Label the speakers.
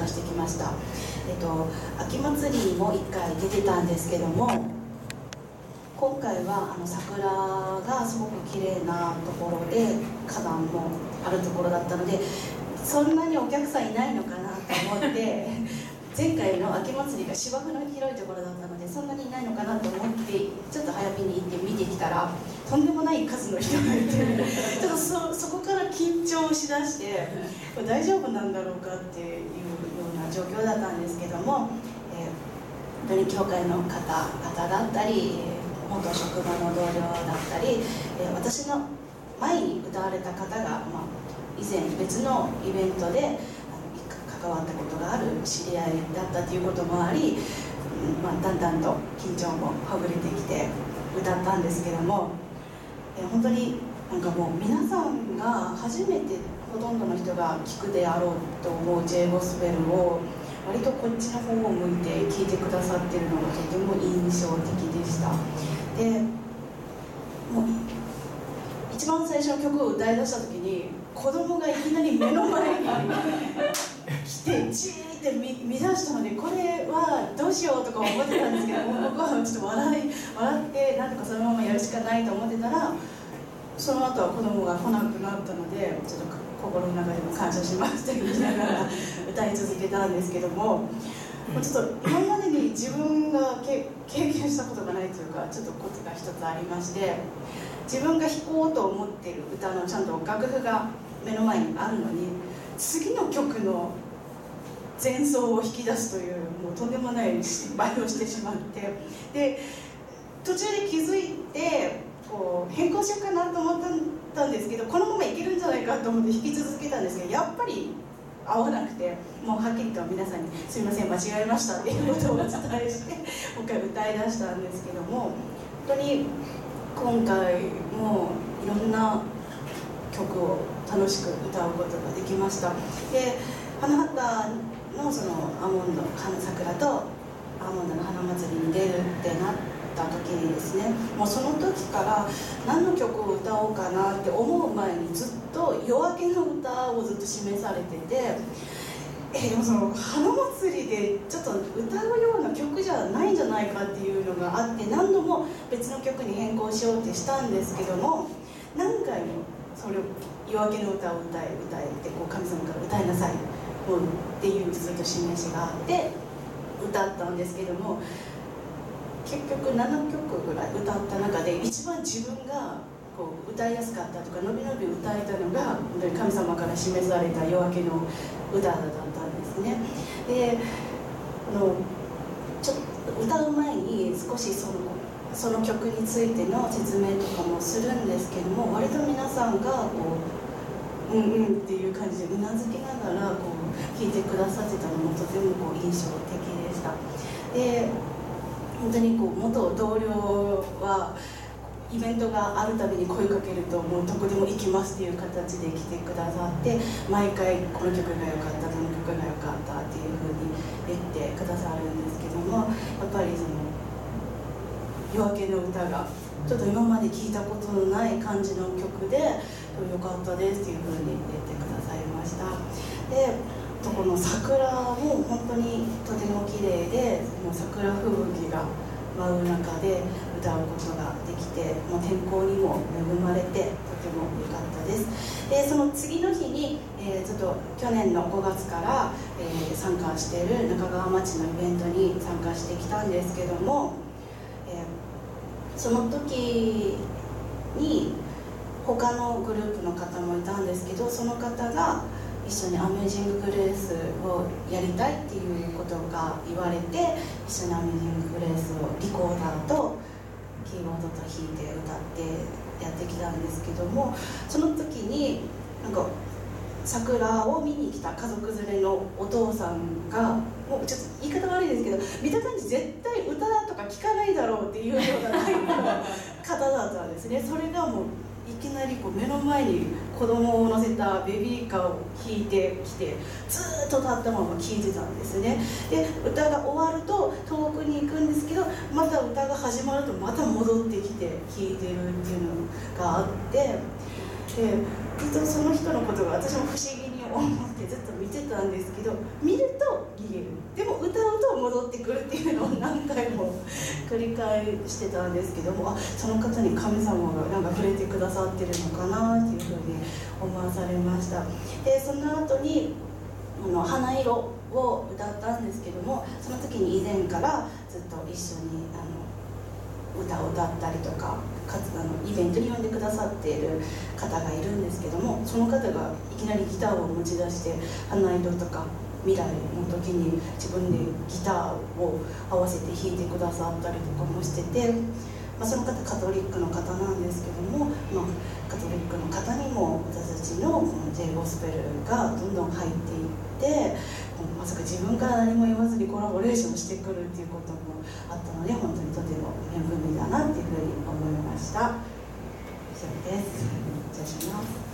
Speaker 1: 加してきました。秋祭りにも1回出てたんですけども、今回は桜がすごく綺麗なところで花壇もあるところだったので、そんなにお客さんいないのかなと思って前回の秋祭りが芝生の広いところだったので、そんなにいないのかなと思ってちょっと早めに行って見てきたら、とんでもない数の人がいてちょっとそこから緊張しだして、これ大丈夫なんだろうかっていうような状況だったんですけども、本当に教会の方々だったり、元職場の同僚だったり、私の前に歌われた方が、以前別のイベントで関わったことがある知り合いだったということもあり、だんだんと緊張もほぐれてきて歌ったんですけども、本当になんかもう皆さんが初めてほとんどの人が聴くであろうと思う J ゴスペルを割とこっちの方を向いて聴いてくださっているのがとても印象的でした。でもう一番最初の曲を歌い出した時に、子供がいきなり目の前に来てじーって見出したので、これはどうしようとか思ってたんですけども、僕はちょっと笑ってなんとかそのままやるしかないと思ってたら、その後は子供が来なくなったので、ちょっと心の中でも感謝しましたと言いながら歌い続けたんですけども、ちょっと今までに自分が経験したことがないというか、ちょっとことが一つありまして、自分が弾こうと思っている歌のちゃんと楽譜が目の前にあるのに、次の曲の前奏を引き出すという、もうとんでもない失敗をしてしまって、で途中で気づいてこう変更しようかなと思ったんですけど、このままいけるんじゃないかと思って弾き続けたんですけど、やっぱり合わなくて、もうはっきりと皆さんに「すいません間違えました」っていうことをお伝えしてもう一回歌い出したんですけども、本当に今回もいろんな曲を楽しく歌うことができました。で花畑のそのアーモンド花桜とアーモンドの花祭りに出るってなった時にですね、もうその時から何の曲を歌おうかなって思う前にずっと夜明けの歌をずっと示されてて、でもその花祭りでちょっと歌うような曲じゃないんじゃないかっていうのがあって、何度も別の曲に変更しようってしたんですけども、何回もそれを夜明けの歌を歌えってこう神様から歌いなさいっていうずっと示しがあって歌ったんですけども、結局7曲ぐらい歌った中で一番自分がこう歌いやすかったとか、のびのび歌えたのが本当に神様から示された夜明けの歌だったんですね。でちょっと歌う前に少しその曲についての説明とかもするんですけども、割と皆さんがこううんうんっていう感じでうなずきながらこう聴いてくださってたのもとてもこう印象的でした。で本当にこう元同僚はイベントがあるたびに声かけるともうどこでも行きますっていう形で来てくださって、毎回この曲が良かったこの曲が良かったっていう風に言ってくださるんですけども、やっぱりその夜明けの歌がちょっと今まで聴いたことのない感じの曲で良かったですっていう風に言ってくださいました。でこの桜も本当にとても綺麗で、もう桜吹雪が舞う中で歌うことができて、もう天候にも恵まれてとても良かったです。でその次の日に、ちょっと去年の5月から、参加している中川町のイベントに参加してきたんですけども、その時に他のグループの方もいたんですけど、その方が一緒にアメージング・グレースをやりたいっていうことが言われて、一緒にアメージング・グレースをリコーダーとキーボードと弾いて歌ってやってきたんですけども、その時になんか桜を見に来た家族連れのお父さんが、もうちょっと言い方悪いですけど、見た感じ絶対歌とか聴かないだろうっていうようなタイプの方だったんですね。それがもういきなりこう目の前に子供を乗せたベビーカーを引いてきて、ずーっと立ったまま聴いてたんですね。で歌が終わると遠くに行くんですけど、また歌が始まるとまた戻ってきて聴いてるっていうのがあって、でずっとその人のことが私も不思議に思ってずっと見てたんですけど、見るとぎる、でも歌うと戻ってくるっていうのを何回も繰り返してたんですけども、その方に神様がなんか触れてくださってるのかなっていうふうに思わされました。でその後に花色を歌ったんですけども、その時に以前からずっと一緒に歌を歌ったりとかイベントに呼んでくださっている方がいるんですけども、その方がいきなりギターを持ち出して花色とか未来の時に自分でギターを合わせて弾いてくださったりとかもしてて、その方カトリックの方なんですけども、カトリックの方にも私たちのこの J ゴスペルがどんどん入っていって、まさか自分から何も言わずにコラボレーションしてくるっていうこともあったので、本当にとても恵みだなっていうふうに思いました。以上です。失礼します。